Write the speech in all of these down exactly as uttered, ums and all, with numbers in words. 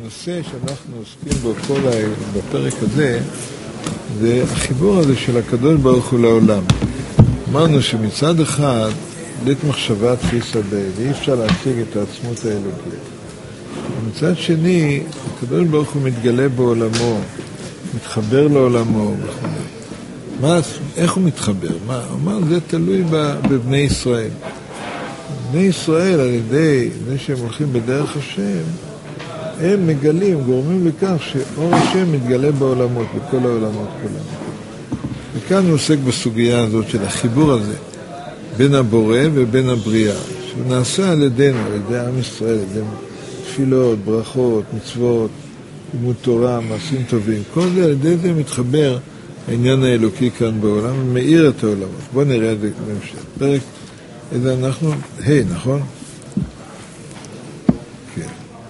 הנושא שאנחנו עוסקים בו כל בפרק הזה זה החיבור הזה של הקדוש ברוך הוא לעולם. אמרנו שמצד אחד דית מחשבה תפיסה בי, ואי אפשר להציג את העצמות האלוקית. ומצד שני, הקדוש ברוך הוא מתגלה בעולמו, מתחבר לעולמו. מה, איך הוא מתחבר? מה? הוא אומר, זה תלוי בבני ישראל. בני ישראל, על ידי זה שהם הולכים בדרך השם, הם מגלים, גורמים לכך שאור השם מתגלה בעולמות, בכל העולמות כולם. וכאן הוא עוסק בסוגיה הזאת של החיבור הזה, בין הבורא ובין הבריאה, שהוא נעשה על ידינו, על ידי עם ישראל, על ידי תפילות, ברכות, מצוות, לימוד תורה, מעשים טובים. כל זה, על ידי זה מתחבר העניין האלוקי כאן בעולם, ומאיר את העולמות. בואו נראה את זה בהמשך. פרק, איזה אנחנו, היי, נכון? כן.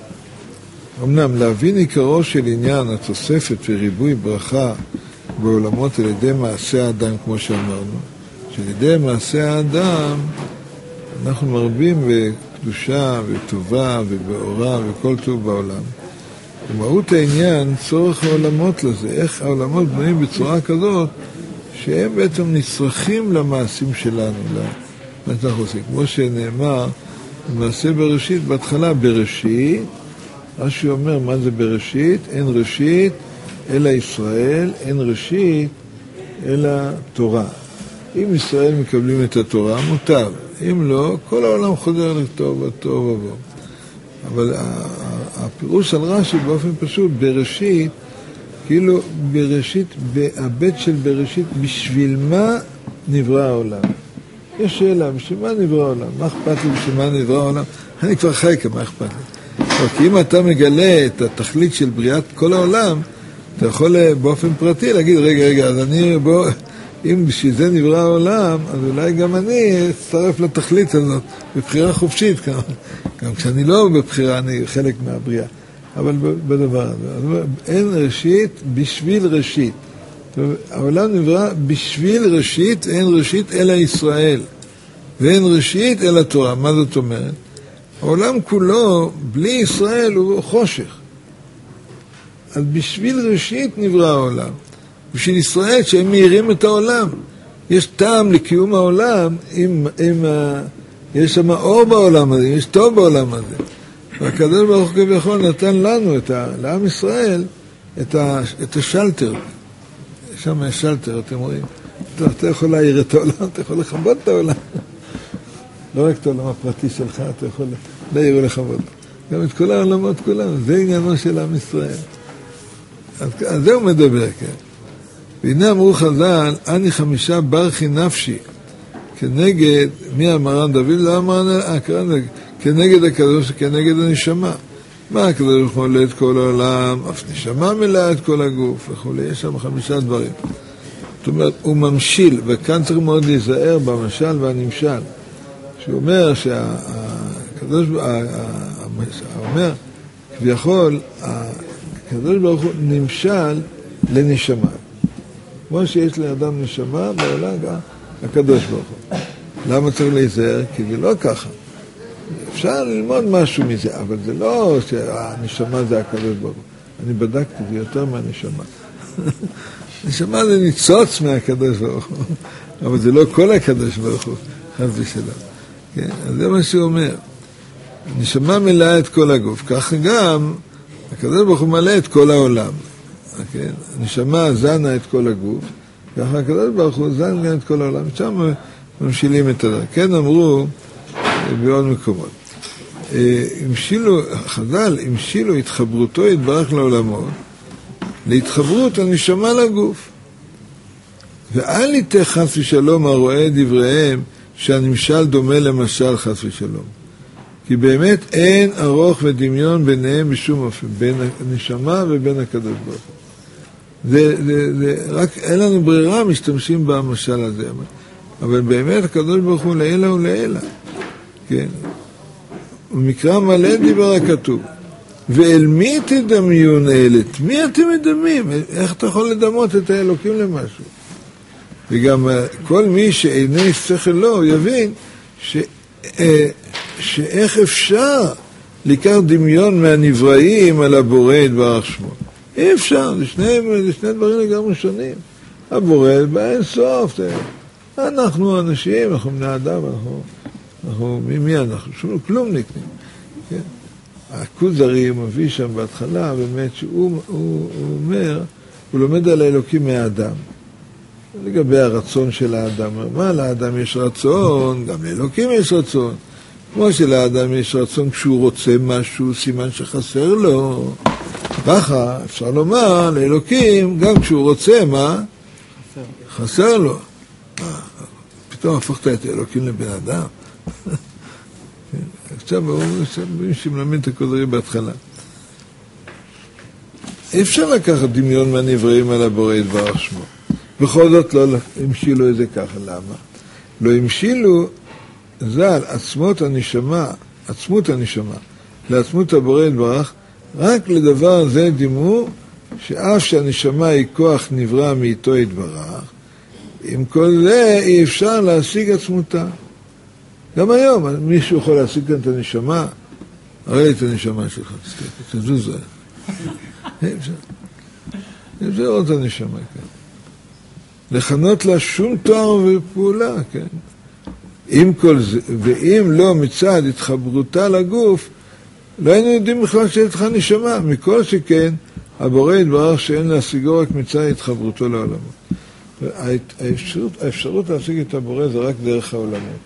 אמנם, להבין עיקרו של עניין התוספת וריבוי ברכה בעולמות על ידי מעשה האדם, כמו שאמרנו, שעל ידי מעשה האדם אנחנו מרבים בקדושה וטובה ובאורה וכל טוב בעולם. ומהות העניין, צורך העולמות לזה, איך העולמות בנויים בצורה כזאת שהם בעצם נצרכים למעשים שלנו, למה שאנחנו עושים. כמו שנאמר, במעשה בראשית, בהתחלה בראשית, רש"י אומר, מה זה בראשית? אין ראשית אלא ישראל, אין ראשית אלא תורה. אם ישראל מקבלים את התורה, מוטב. אם לא, כל העולם חוזר לטוב וטוב ובוא. אבל הפירוש על רש"י באופן פשוט, בראשית, כאילו בראשית, הבית של בראשית, בשביל מה נברא העולם? יש שאלה, בשביל מה נברא העולם? מה אכפת לי בשביל מה נברא העולם? אני כבר חי כמה אכפת לי. כי אם אתה מגלה את התכלית של בריאת כל העולם, אתה יכול באופן פרטי להגיד, רגע, רגע, אז אני בוא, אם בשביל זה נברא העולם, אז אולי גם אני אצטרף לתכלית הזאת, בבחירה חופשית, גם, גם כשאני לא בבחירה, אני חלק מהבריאה. אבל בדבר הזה, אין ראשית בשביל ראשית. העולם נברא בשביל ראשית, אין ראשית אלא ישראל. ואין ראשית אלא תורה. מה זאת אומרת? העולם כולו, בלי ישראל, הוא חושך. אז בשביל ראשית נברא העולם. בשביל ישראל, שהם מאירים את העולם. יש טעם לקיום העולם, אם, אם uh, יש שם אור בעולם הזה, יש טוב בעולם הזה. והקדוש ברוך הוא כביכול נתן לנו, את ה, לעם ישראל, את, ה, את השלטר. שם יש שלטר, אתם רואים. אתה, אתה יכול להעיר את העולם, אתה יכול לכבות את העולם. לא רק את העולם הפרטי שלך, אתה יכול להעיר ולכבות. גם את כל העולמות כולם, זה עניינו של עם ישראל. אז, אז זה הוא מדבר, כן. והנה אמרו חז"ל, אני חמישה ברכי נפשי, כנגד, מי המרן דוד? לא המרן, כנגד הקדוש, כנגד הנשמה. מה הקדוש ברוך הוא מלא את כל העולם, אף נשמה מלאה את כל הגוף, וכו'. יש שם חמישה דברים. זאת אומרת, הוא ממשיל, וכאן צריך מאוד להיזהר במשל והנמשל. שהוא אומר שהקדוש ברוך הוא אומר, כביכול, הקדוש ברוך הוא נמשל לנשמה. כמו שיש לאדם נשמה, בעולם גם הקדוש ברוך הוא. למה צריך להיזהר? כי זה לא ככה. אפשר ללמוד משהו מזה, אבל זה לא שהנשמה זה הקדוש ברוך הוא. אני בדקתי, זה יותר מהנשמה. נשמה זה ניצוץ מהקדוש ברוך הוא, אבל זה לא כל הקדוש ברוך הוא, חס ושלום. כן, אז זה מה שהוא אומר. נשמה מלאה את כל הגוף, ככה גם הקדוש ברוך הוא מלא את כל העולם. כן? הנשמה זנה את כל הגוף, ככה הקדוש ברוך הוא זן גם את כל העולם, שם ממשילים את הדבר. כן אמרו בעוד מקומות. המשילו, חז"ל, המשילו התחברותו יתברך לעולמות, להתחברות הנשמה לגוף. ואל יתה חס ושלום הרואה דבריהם שהנמשל דומה למשל חס ושלום. כי באמת אין ארוך ודמיון ביניהם בשום אופן, בין הנשמה ובין הקדוש ברוך הוא. זה, זה, זה, רק אין לנו ברירה, משתמשים במשל הזה. אבל באמת הקדוש ברוך הוא לעילה ולעילה. כן. ומקרא מלא דיבר הכתוב. ואל מי תדמיון אלה? מי אתם מדמים? איך אתה יכול לדמות את האלוקים למשהו? וגם כל מי שעיני שכל לו יבין ש, שאיך אפשר לקח דמיון מהנבראים על הבורא יתברך שמו. אי אפשר, זה שני, זה שני דברים לגמרי שונים. הבורא באין סוף, אנחנו אנשים, אנחנו בני אדם, אנחנו, אנחנו מי, מי אנחנו? שום כלום נקנים. כן? הכוזרי מביא שם בהתחלה, באמת שהוא הוא, הוא אומר, הוא לומד על האלוקים מהאדם. לגבי הרצון של האדם. מה, לאדם יש רצון, גם לאלוקים יש רצון. כמו שלאדם יש רצון כשהוא רוצה משהו, סימן שחסר לו. ככה אפשר לומר לאלוקים, גם כשהוא רוצה, מה? חסר, חסר לו. מה, פתאום הפכת את האלוקים לבן אדם. עכשיו הוא שמלמד את הכוזרי בהתחלה. אי אפשר לקחת דמיון מהנבראים על הבורא יתברך שמו. בכל זאת לא המשילו את זה ככה. למה? לא המשילו ז"ל עצמות הנשמה, עצמות הנשמה, לעצמות הבורא יתברך, רק לדבר זה דימו, שאף שהנשמה היא כוח נברא מאיתו יתברך, עם כל זה אי אפשר להשיג עצמותה. גם היום, מישהו יכול להשיג כאן את הנשמה, הרי את הנשמה שלך, תזוז זה. אי אפשר. אי אפשר לראות את הנשמה כאן. לכנות לה שום תואר ופעולה, כן? עם כל זה, ואם לא מצד התחברותה לגוף, לא היינו יודעים בכלל שיש לך נשמה, מכל שכן, הבורא יתברך שאין להשיגו רק מצד התחברותו לעולמות. האפשרות, האפשרות להשיג את הבורא זה רק דרך העולמות.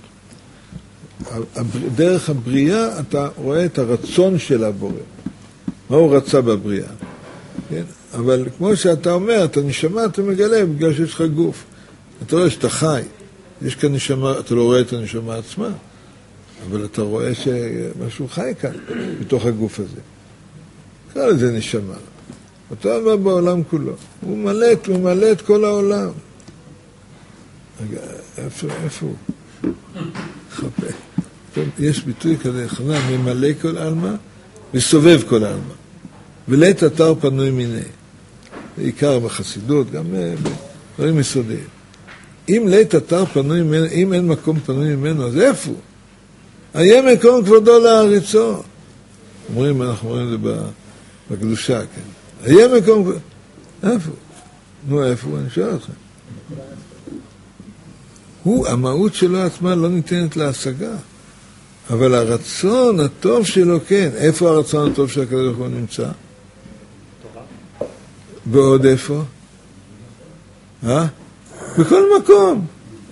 דרך הבריאה אתה רואה את הרצון של הבורא. מה הוא רצה בבריאה? כן? אבל כמו שאתה אומר, אתה נשמה, אתה מגלה בגלל שיש לך גוף. אתה רואה שאתה חי. יש כאן נשמה, אתה לא רואה את הנשמה עצמה, אבל אתה רואה שמשהו חי כאן, בתוך הגוף הזה. קרא לזה נשמה. אותו דבר בעולם כולו. הוא מלא, הוא מלא את כל העולם. רגע, איפה, איפה הוא? חפה. יש ביטוי כזה, חנה, ממלא כל עלמא, וסובב כל עלמא. ולית אתר פנוי מיני. בעיקר בחסידות, גם בדברים יסודיים. אם לית אתר פנוי ממנו, אם אין מקום פנוי ממנו, אז איפה? היה מקום כבודו להריצו. אומרים, אנחנו אומרים את זה בקדושה, כן. היה מקום, איפה? נו, איפה? אני שואל אתכם. הוא, המהות שלו עצמה לא ניתנת להשגה. אבל הרצון הטוב שלו, כן. איפה הרצון הטוב של הקדוש ברוך הוא נמצא? ועוד איפה? אה? בכל מקום.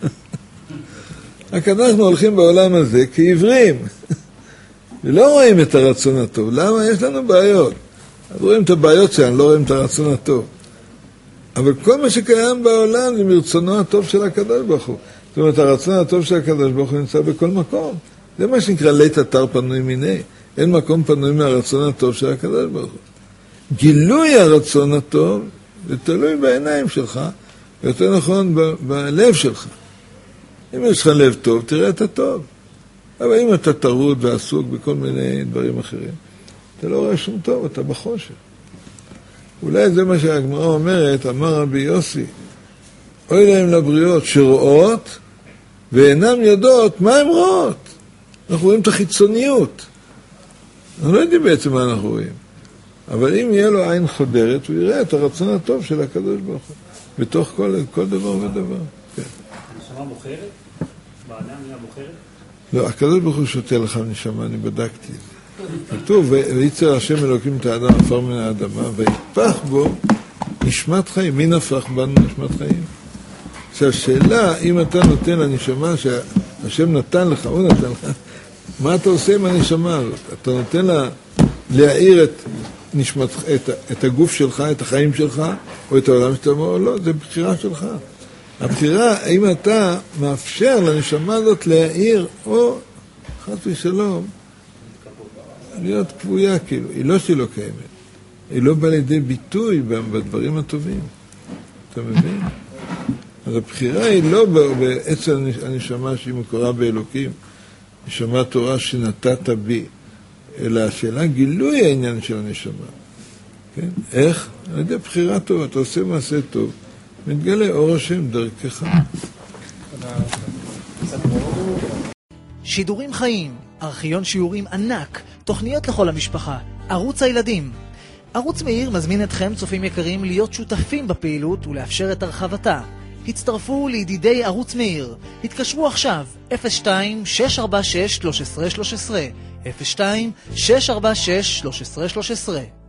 רק אנחנו הולכים בעולם הזה כעיוורים. ולא רואים את הרצון הטוב. למה? יש לנו בעיות. אז רואים את הבעיות שלנו, לא רואים את הרצון הטוב. אבל כל מה שקיים בעולם זה מרצונו הטוב של הקדוש ברוך הוא. זאת אומרת, הרצון הטוב של הקדוש ברוך הוא נמצא בכל מקום. זה מה שנקרא לית אתר פנוי מיני. אין מקום פנוי מהרצון הטוב של הקדוש ברוך הוא. גילוי הרצון הטוב זה תלוי בעיניים שלך, יותר נכון ב- בלב שלך. אם יש לך לב טוב, תראה את הטוב. אבל אם אתה טרוד ועסוק בכל מיני דברים אחרים, אתה לא רואה שום טוב, אתה בחושך. אולי זה מה שהגמרא אומרת, אמר רבי יוסי, אוי להם לבריות שרואות ואינם יודעות מה הן רואות. אנחנו רואים את החיצוניות. אנחנו לא יודעים בעצם מה אנחנו רואים. אבל אם יהיה לו עין חודרת, הוא יראה את הרצון הטוב של הקדוש ברוך הוא, בתוך כל, כל דבר ודבר. כן. הנשמה מוכרת? באדם נהיה מוכרת? לא, הקדוש ברוך הוא שותה לך נשמה, אני בדקתי את זה. כתוב, ויצר השם אלוקים את האדם עפר מן האדמה, ויפח בו נשמת חיים. מי נפח בנו נשמת חיים? עכשיו, שאלה, אם אתה נותן לנשמה שהשם נתן לך, הוא נתן לך, מה אתה עושה עם הנשמה הזאת? אתה נותן לה להעיר את נשמת, את, את הגוף שלך, את החיים שלך, או את העולם שאתה אומר, לא, זה בחירה שלך. הבחירה, האם אתה מאפשר לנשמה הזאת להעיר, או חס ושלום, להיות קבויה, כאילו, היא לא שלא קיימת. היא לא באה לידי ביטוי בדברים הטובים. אתה מבין? אז הבחירה היא לא בעצם הנשמה שהיא מקורה באלוקים, נשמה תורה שנתת בי, אלא השאלה גילוי העניין של הנשמה. כן? איך? על ידי בחירה טובה, אתה עושה מעשה טוב, מתגלה אור השם דרכך. שידורים חיים, ארכיון שיעורים ענק, תוכניות לכל המשפחה, ערוץ הילדים. ערוץ מאיר מזמין אתכם, צופים יקרים, להיות שותפים בפעילות ולאפשר את הרחבתה. הצטרפו לידידי ערוץ מאיר. התקשרו עכשיו אפס שתיים שש ארבע שש שלוש עשרה שלוש עשרה אפס שתיים שש ארבע שש שלוש עשרה שלוש עשרה.